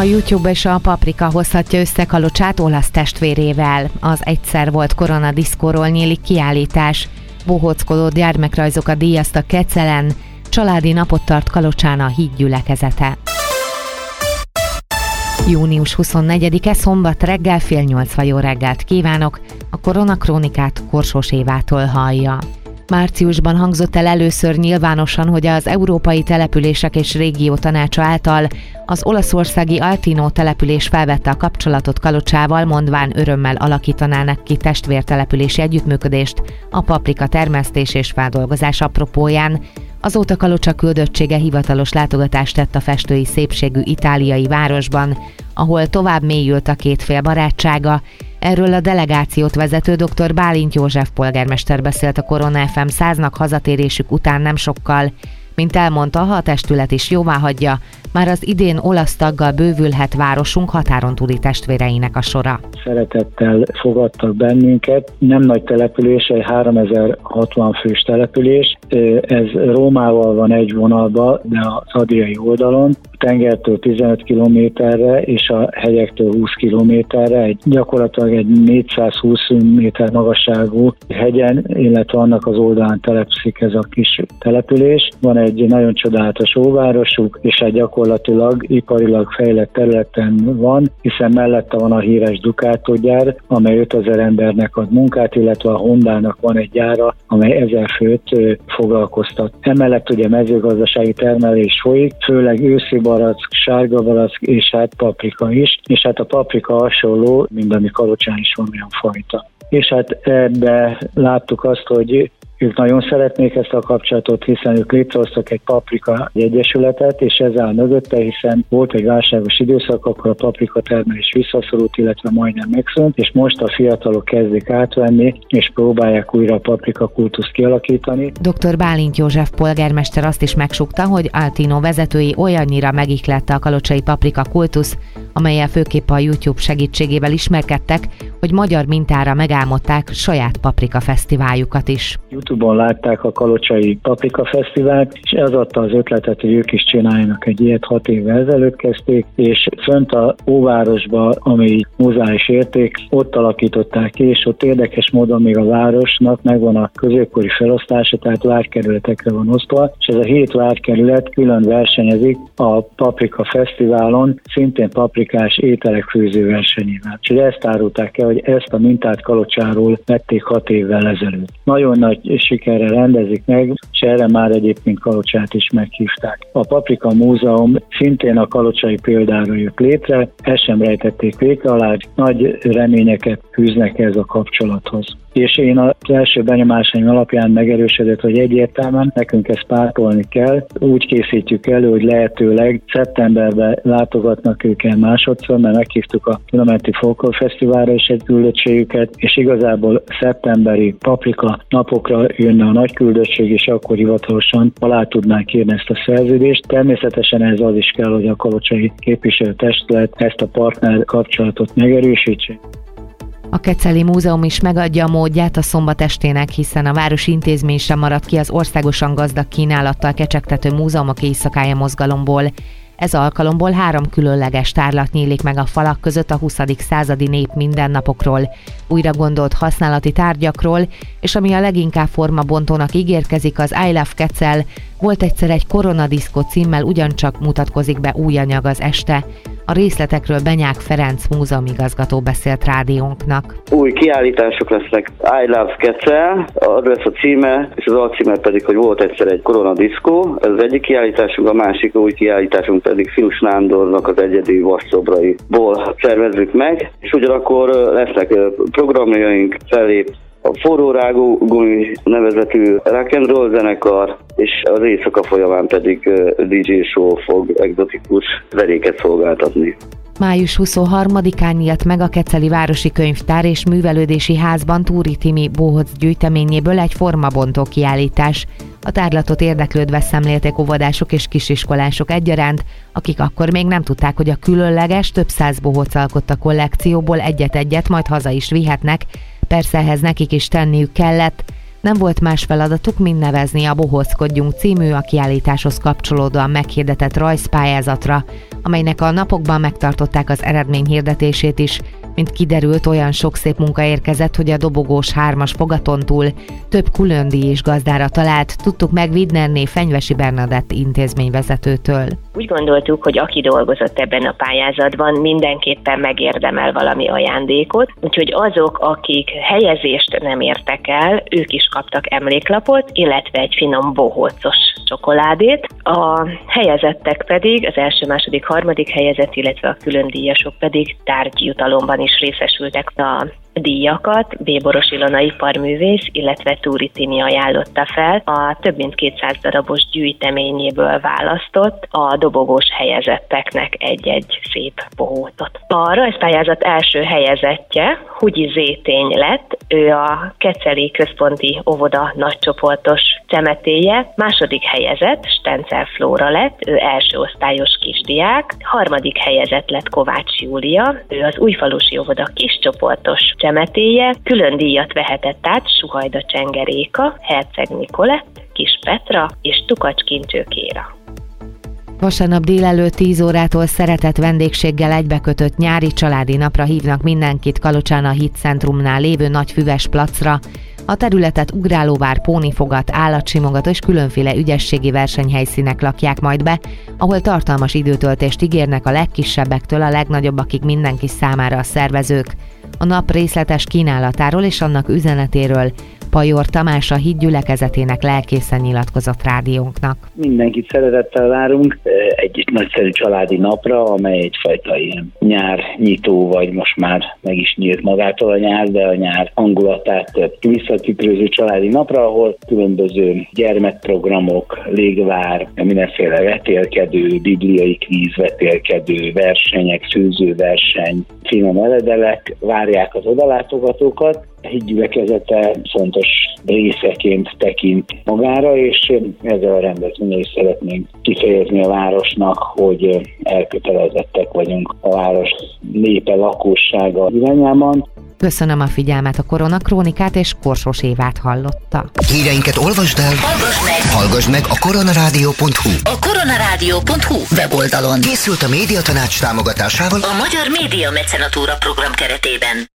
A YouTube és a Paprika hozhatja össze Kalocsát olasz testvérével. Az Egyszer volt koronadiszkóról nyílik kiállítás. Bohóckodó gyermekrajzokat díjaztak Kecelen. Családi napot tart Kalocsán a Híd gyülekezete. Június 24-e szombat reggel 7:30 jó reggelt kívánok! A koronakrónikát Korsós Évától hallja. Márciusban hangzott el először nyilvánosan, hogy az Európai Települések és Régió Tanácsa által az olaszországi Altino település felvette a kapcsolatot Kalocsával, mondván örömmel alakítanának ki testvértelepülési együttműködést a paprika termesztés és feldolgozás apropóján. Azóta Kalocsa küldöttsége hivatalos látogatást tett a festői szépségű itáliai városban, ahol tovább mélyült a két fél barátsága. Erről a delegációt vezető dr. Bálint József polgármester beszélt a Korona FM 100-nak hazatérésük után nem sokkal. Mint elmondta, ha a testület is jóváhagyja, már az idén olasz taggal bővülhet városunk határon túli testvéreinek a sora. Szeretettel fogadtak bennünket. Nem nagy település, egy 3060 fős település. Ez Rómával van egy vonalba, de az adriai oldalon. Tengertől 15 kilométerre és a hegyektől 20 kilométerre, gyakorlatilag egy 420 méter magasságú hegyen, illetve annak az oldalán telepszik ez a kis település. Van egy nagyon csodálatos óvárosuk, és egy gyakorlatilag iparilag fejlett területen van, hiszen mellette van a híres Ducato gyár, amely 5000 embernek ad munkát, illetve a Hondának van egy gyára, amely 1000 főt foglalkoztat. Emellett ugye mezőgazdasági termelés folyik, főleg őszi barack, sárga barack és hát paprika is, és hát a paprika hasonló, mint ami Kalocsán is van olyan fajta. És hát ebbe láttuk azt, hogy ők nagyon szeretnék ezt a kapcsolatot, hiszen ők létrehoztak egy paprika egyesületet, és ez áll mögötte, hiszen volt egy válságos időszak, akkor a paprika termelés visszaszorult, illetve majdnem megszűnt, és most a fiatalok kezdik átvenni, és próbálják újra a paprika kultuszt kialakítani. Dr. Bálint József polgármester azt is megsúgta, hogy Altino vezetői olyannyira megihlette a kalocsai paprika kultusz, amellyel főképp a YouTube segítségével ismerkedtek, hogy magyar mintára megálmodták saját paprika fesztiváljukat is. YouTube-on látták a Kalocsai Paprika Fesztivált, és ez adta az ötletet, hogy ők is csináljanak egy ilyet, 6 évvel ezelőtt kezdték, és fönt a óvárosban, ami mozáis érték, ott alakították ki, és ott érdekes módon még a városnak megvan a középkori felosztása, tehát várkerületekre van osztva, és ez a 7 várkerület külön versenyezik a Paprika Fesztiválon, szintén paprikás ételek főző versenyével. És ezt árulták el, hogy ezt a mintát Kalocsáról vették 6 évvel ezelőtt. Nagyon nagy sikerrel rendezik meg, és erre már egyébként Kalocsát is meghívták. A Paprika Múzeum szintén a kalocsai példára jött létre, ezt sem rejtették véka alá, nagy reményeket fűznek ez a kapcsolathoz. És én az első benyomásaim alapján megerősödött, hogy egyértelműen nekünk ezt pártolni kell. Úgy készítjük elő, hogy lehetőleg szeptemberben látogatnak ők el másodszor, mert meghívtuk a Kilométri Folklórfesztiválra is egy küldöttségüket, és igazából szeptemberi paprika napokra jönne a nagy küldöttség, és akkor hivatalosan alá tudnánk írni ezt a szerződést. Természetesen ez az is kell, hogy a kalocsai képviselőtestület ezt a partner kapcsolatot megerősítse. A Keceli Múzeum is megadja a módját a szombat estének, hiszen a városi intézmény sem maradt ki az országosan gazdag kínálattal kecsegtető múzeumok éjszakája mozgalomból. Ez alkalomból 3 különleges tárlat nyílik meg a falak között a 20. századi nép mindennapokról, újra gondolt használati tárgyakról, és ami a leginkább formabontónak ígérkezik, az I Love Kecel, volt egyszer egy koronadiszkó címmel ugyancsak mutatkozik be új anyag az este. A részletekről Benyák Ferenc múzeumigazgató beszélt rádiónknak. Új kiállítások lesznek, I Love Kecel, az lesz a címe, és az alcíme pedig, hogy volt egyszer egy koronadiszkó. Ez az egyik kiállításunk, a másik új kiállításunk pedig Fius Nándornak az egyedi vasszobraiból szervezzük meg, és ugyanakkor lesznek programjaink, fellép a Forró Rágó Gumi nevezetű rock and roll zenekar, és az éjszaka folyamán pedig DJ Show fog egzotikus zenéket szolgáltatni. Május 23-án nyílt meg a Keceli Városi Könyvtár és Művelődési Házban Túri Timi bohóc gyűjteményéből egy formabontó kiállítás. A tárlatot érdeklődve szemlélték óvodások és kisiskolások egyaránt, akik akkor még nem tudták, hogy a különleges, több 100 bohóc alkotta kollekcióból egyet-egyet majd haza is vihetnek, persze ehhez nekik is tenniük kellett. Nem volt más feladatuk, mint nevezni a Bohózkodjunk című a kiállításhoz kapcsolódóan meghirdetett rajzpályázatra, amelynek a napokban megtartották az eredményhirdetését is. Mint kiderült, olyan sok szép munka érkezett, hogy a dobogós 3-as fogaton túl több különdíj is gazdára talált, tudtuk meg Widnerné Fenyvesi Bernadett intézményvezetőtől. Úgy gondoltuk, hogy aki dolgozott ebben a pályázatban, mindenképpen megérdemel valami ajándékot, úgyhogy azok, akik helyezést nem értek el, ők is kaptak emléklapot, illetve egy finom bohócos csokoládét. A helyezettek pedig, az első, második, harmadik helyezett, illetve a különdíjasok pedig tárgyjutalomban is részesültek. A díjakat Béboros Ilona iparművész, illetve Túri Tini ajánlotta fel. A több mint 200 darabos gyűjteményéből választott a dobogós helyezetteknek egy-egy szép bohócot. A rajzpályázat első helyezettje Hugyi Zétény lett, ő a Keceli Központi Óvoda nagycsoportos csemetéje, második helyezett Stencel Flóra lett, ő első osztályos kisdiák, harmadik helyezett lett Kovács Júlia, ő az Újfalusi Óvoda kiscsoportos csemetéje, külön díjat vehetett át Suhajda Csenger Réka, Herceg Nikolett, Kis Petra és Tukacs Kincső Kéra. Vasárnap délelőtt 10 órától szeretett vendégséggel egybekötött nyári családi napra hívnak mindenkit Kalocsán a Hitcentrumnál lévő Nagyfüves placra. A területet ugrálóvár, pónifogat, állatsimogat és különféle ügyességi versenyhelyszínek lakják majd be, ahol tartalmas időtöltést ígérnek a legkisebbektől a legnagyobbakig mindenki számára a szervezők. A nap részletes kínálatáról és annak üzenetéről Pajor Tamás, a Hit gyülekezetének lelkészen nyilatkozott rádiónknak. Mindenkit szeretettel várunk egy nagyszerű családi napra, amely egyfajta ilyen nyárnyitó, vagy most már meg is nyílt magától a nyár, de a nyár hangulatát visszatükröző családi napra, ahol különböző gyermekprogramok, légvár, mindenféle vetélkedő, bibliai kvíz, vetélkedő, versenyek, főzőverseny, finom eledelek várják az odalátogatókat. A Hit gyülekezete fontos részeként tekint magára, és ezzel a rendezvényel is szeretnénk kifejezni a városnak, hogy elkötelezettek vagyunk a város népe, lakossága irányában. Köszönöm a figyelmet, a Koronakrónikát és Korsós Évát hallotta. Híreinket olvasd el, hallgass meg a koronarádió.hu. A koronarádió.hu weboldalon Készült a Médiatanács támogatásával a Magyar Média Mecenatúra program keretében.